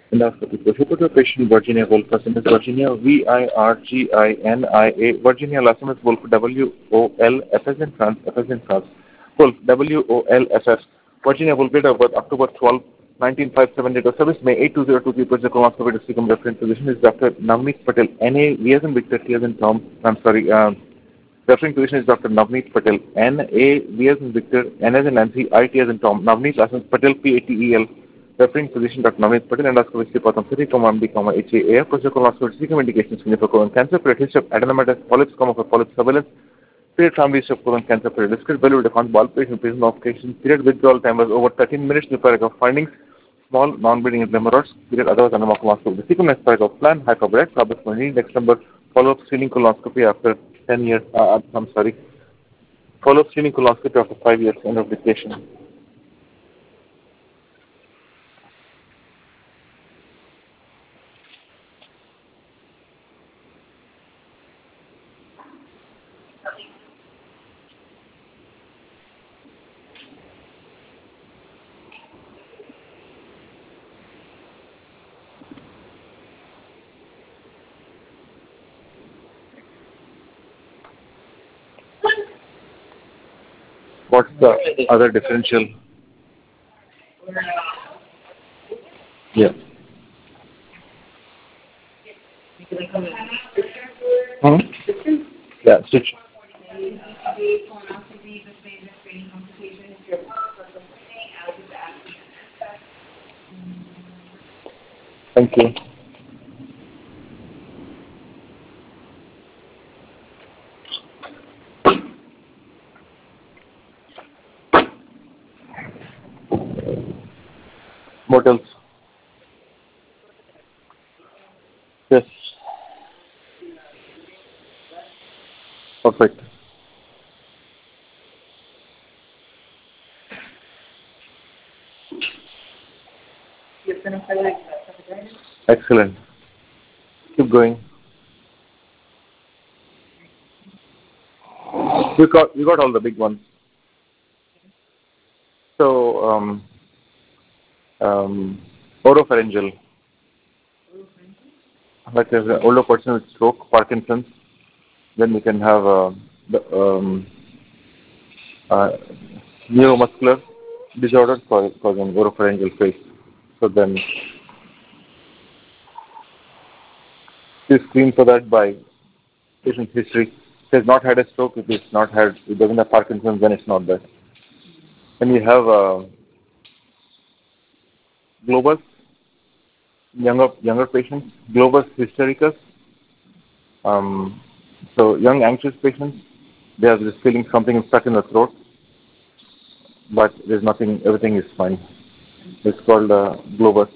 Endoscopy. So, who put the patient Virginia Woolf, first name is Virginia, Virginia, Virginia, last name is Woolf, W-O-L-F as in France, F as in France, Woolf, W-O-L-F-F, Virginia Woolf, date of birth, October 12, 1957, date of service, May 8, 2023, project colonoscopy, district reference physician is Dr. Navneet Patel, N-A, V as in Victor, T as in Tom, I'm sorry, referring physician is Dr. Navneet Patel, N-A, V as in Victor, N as in Nancy, I-T as in Tom, Navneet, last name is Patel, P-A-T-E-L, referring physician Dr. Navneet Patel, endoscopy Patham City, MD, HAA, procedure colonoscopy, seeking indications for colon cancer, period history of adenomatous polyps, for polyp surveillance, period family history of colon cancer, period discrete value with a palpation, patient notification, period withdrawal time was over 13 minutes, numeric findings, small non-bleeding hemorrhoids, period otherwise under colonoscopy. The sequence of plan, hyperbaric, probably next number, follow-up screening colonoscopy after 10 years, follow-up screening colonoscopy after 5 years, end of dictation. What's the other differential? Yeah. Yeah, stitch. Thank you. What else? Yes. Perfect. Excellent. Keep going. You got all the big ones. So, oropharyngeal. Like as an older person with stroke, Parkinson's, then we can have neuromuscular disorder causing oropharyngeal phase. So then you screen for that by patient history. If it has not had a stroke, if it doesn't have Parkinson's, then it's not that. Then we have globus, younger patients, globus hystericus. So young anxious patients, they are just feeling something stuck in the throat, but there's nothing, everything is fine. It's called globus.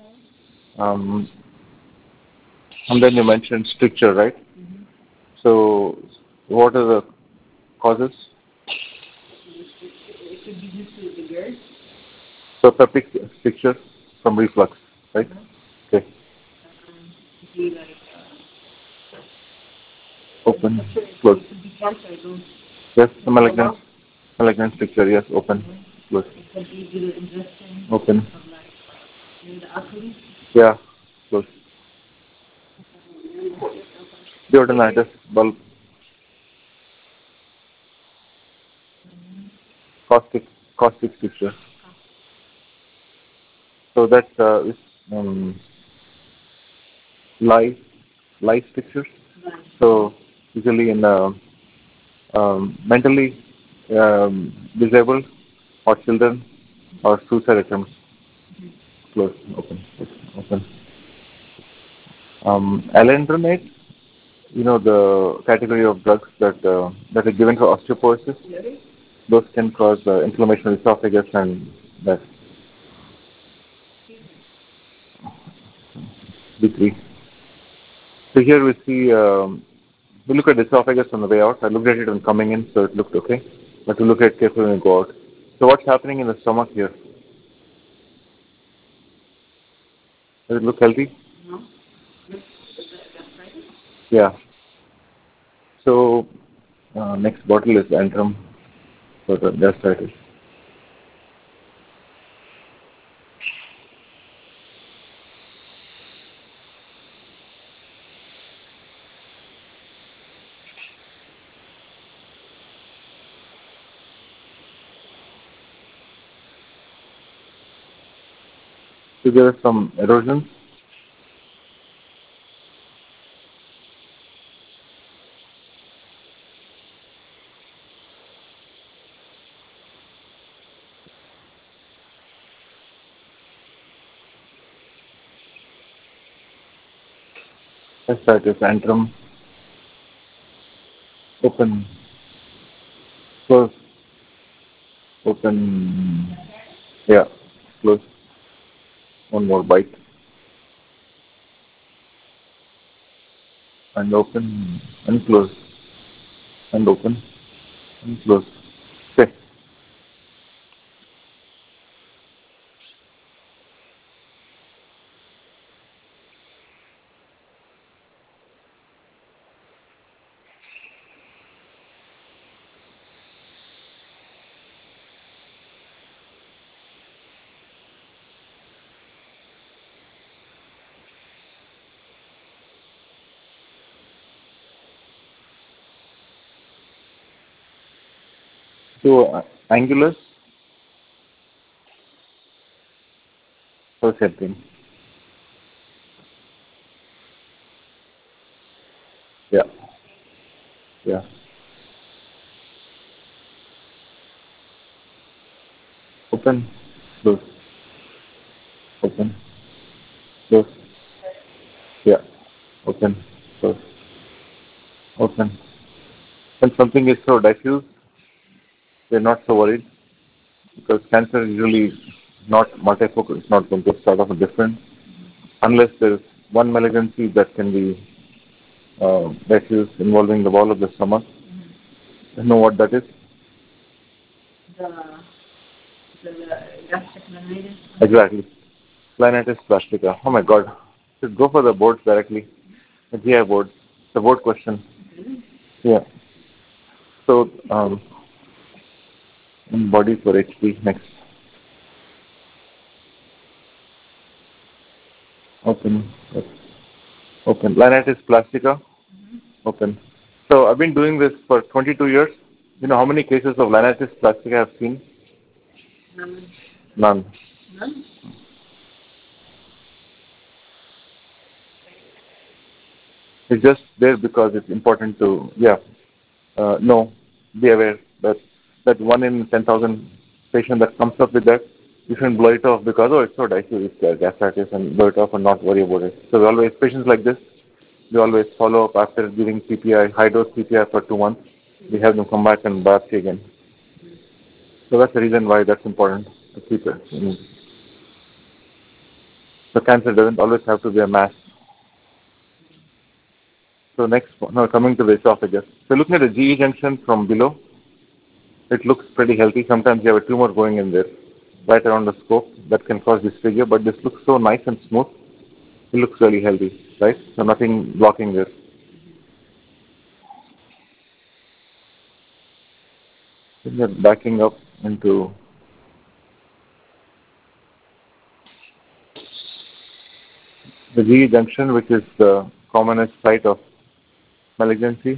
And then you mentioned stricture, right? Mm-hmm. So what are the causes? It could be due to the GERD. So peptic stricture from reflux, right? Mm-hmm. Okay. Open, close. Yes, malignant stricture, yes, open, close. Open. Yeah, close. Duodenitis, bulb. Caustic stricture. So that is lice stricture. So usually in mentally disabled or children or suicide attempts. Close, open. Alendronate, the category of drugs that are given for osteoporosis. Those can cause inflammation of the esophagus and that. B3. So here we see, we look at the esophagus on the way out. I looked at it when coming in, so it looked okay. But we look at it carefully when we go out. So what's happening in the stomach here? Does it look healthy? No. Yeah. So next bottle is Antrim for the gastritis. So there is some erosion. Fasciitis antrum. Open. Close. Open. Yeah. Close. One more bite. And open. And close. And open. And close. Okay. So angulus. So same thing. Yeah. Yeah. Open. Close. Open. Close. Yeah. Open. Close. Open. When something is so diffuse, they're not so worried because cancer is usually not multifocal. It's not going to start off different unless there is one malignancy that can be diffuse involving the wall of the stomach. You know what that is? The, the gastric laminitis. Exactly. Linitis plastica. Oh my God. Should go for the boards directly. The GI boards. The board question. Yeah. So, body for HP next. Open. Open. Linitis plastica. Open. So I've been doing this for 22 years. You know how many cases of Linitis plastica I've seen? None. None. None? It's just there because it's important to, no, be aware that 1 in 10,000 patient that comes up with that, you shouldn't blow it off because, oh, it's so diffuse, it's gastritis, and blow it off and not worry about it. So always, patients like this, we always follow up after giving PPI, high-dose PPI for 2 months. We have them come back and biopsy again. So that's the reason why that's important to keep it. So cancer doesn't always have to be a mass. So next, now coming to the esophagus. So looking at the GE junction from below, it looks pretty healthy. Sometimes you have a tumor going in there, right around the scope, that can cause disfigure, but this looks so nice and smooth. It looks really healthy, right? So nothing blocking this. Then you're backing up into the GE junction, which is the commonest site of malignancy,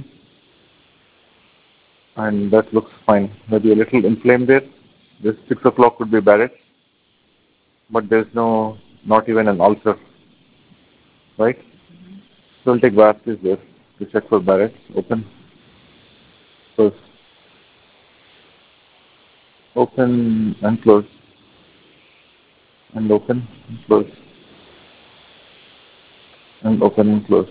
and that looks fine. Maybe a little inflamed there. This 6 o'clock could be Barrett's, but there's not even an ulcer, right? So we'll take biopsies there to check for Barrett's. Open, close, open and close, and open and close, and open and close.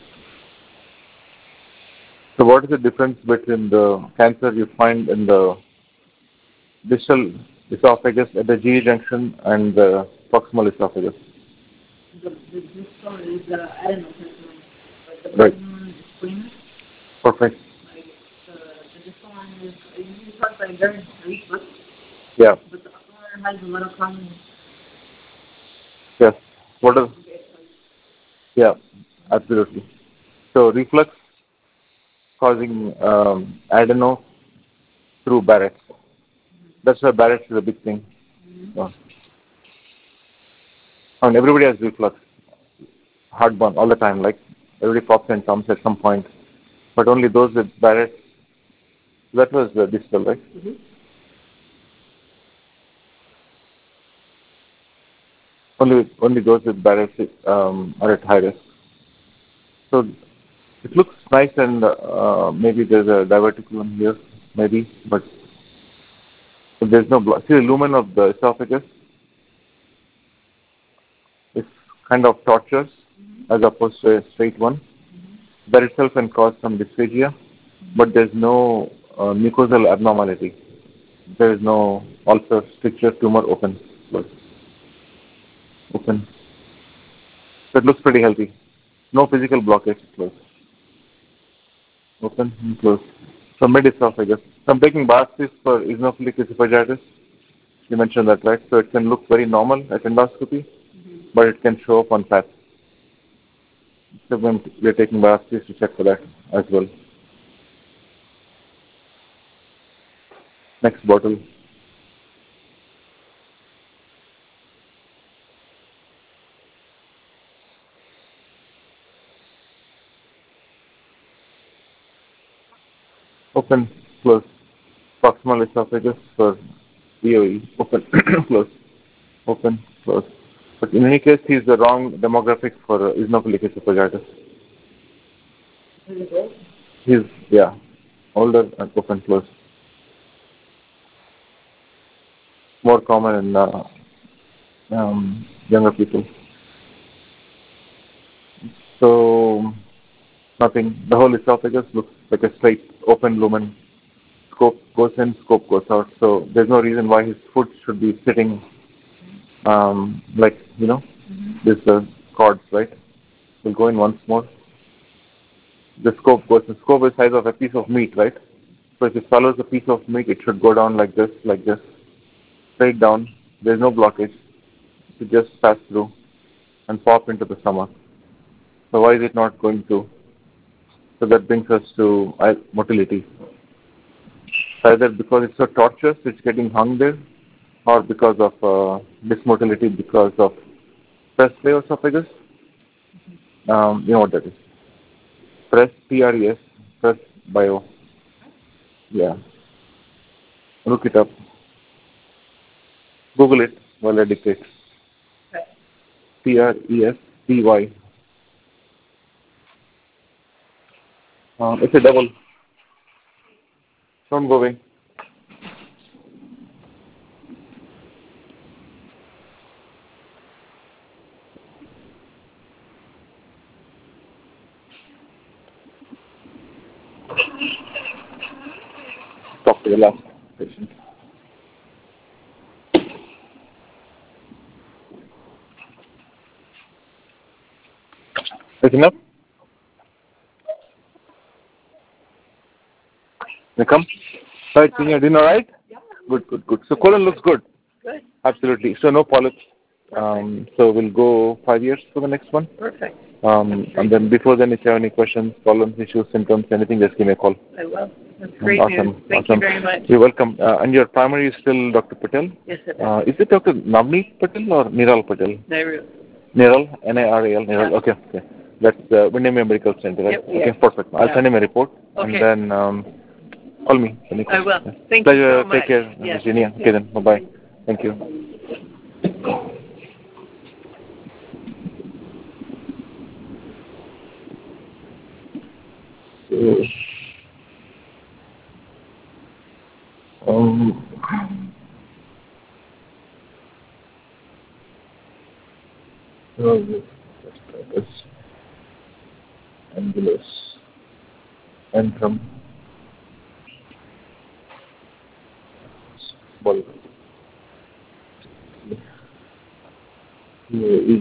So what is the difference between the cancer you find in the distal esophagus at the GE junction and the proximal esophagus? The distal is the adenocarcinoma, but the proximal is squamous. Perfect. Like the distal one is usually caused by very reflux. Yeah. But the other one has a lot of common. Yes. What is? Yeah, absolutely. So reflux causing adeno through Barrett's. That's why Barrett's is a big thing. So, I mean, everybody has reflux, heartburn all the time. Like everybody pops and comes at some point, but only those with Barrett's. That was the distal, right? Mm-hmm. Only those with bad are at high risk. So it looks nice, and maybe there's a diverticulum here, maybe, but there's no block. See the lumen of the esophagus is kind of tortuous as opposed to a straight one. That itself can cause some dysphagia, but there's no mucosal abnormality. There is no ulcer, stricture, tumor, open, close, open. So it looks pretty healthy. No physical blockage, close, open, and close. So mid-esophagus. So I'm taking biopsies for eosinophilic esophagitis. You mentioned that, right? So it can look very normal at endoscopy, but it can show up on PATH. So we're taking biopsies to check for that as well. Next bottle. Open, close. Proximal esophagus for EOE. Open, close. Open, close. But in any case, he's the wrong demographic for eosinophilic esophagitis. He's, yeah, older and open, close. More common in younger people. So, nothing. The whole esophagus looks like a straight, open lumen. Scope goes in, scope goes out. So, there's no reason why his foot should be sitting like, this cords, right? We'll go in once more. The scope goes, the scope is the size of a piece of meat, right? So if it follows a piece of meat, it should go down like this, straight down. There's no blockage. It should just pass through and pop into the stomach. So why is it not going to? So that brings us to motility. Either because it's so tortuous, it's getting hung there, or because of dysmotility because of press play esophagus. You know what that is? Press, PRES, press bio. Yeah. Look it up. Google it while I dictate. PRESPY. It's a double. Don't go away. Talk to the last patient. Is enough? You come? Right, you're doing all right? Yeah. Good. So colon looks good. Good. Absolutely. So no polyps. So we'll go 5 years for the next one. Perfect. And then before then, if you have any questions, problems, issues, symptoms, anything, just give me a call. I will. That's great news. Thank you very much. You're welcome. And your primary is still Dr. Patel? Yes, it is. Is it Dr. Navneet Patel or Niral Patel? Niral. Niral, Niral. Niral. Yeah. Okay. That's the Windermere Medical Center, right? Yep, okay, yeah. Perfect. I'll send him a report. Okay. And then call me. I will. Thank Pleasure. you so much. Take care, yes. Virginia. Okay then. Bye-bye. Thank you. Angulus, antrum, ball, E.